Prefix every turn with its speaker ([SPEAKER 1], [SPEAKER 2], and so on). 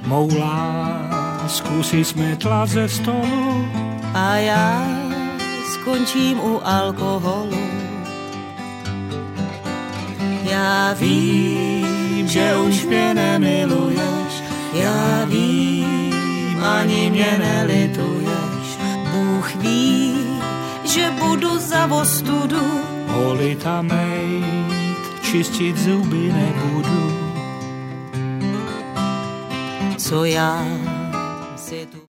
[SPEAKER 1] Mou lásku si smetla ze stolu
[SPEAKER 2] a já skončím u alkoholu. Já vím, že už mě nemiluješ, já vím, ani mě nelituješ. Bůh ví, že budu za ostudu.
[SPEAKER 1] Holita mejt, čistit zuby nebudu.
[SPEAKER 2] Co já si tu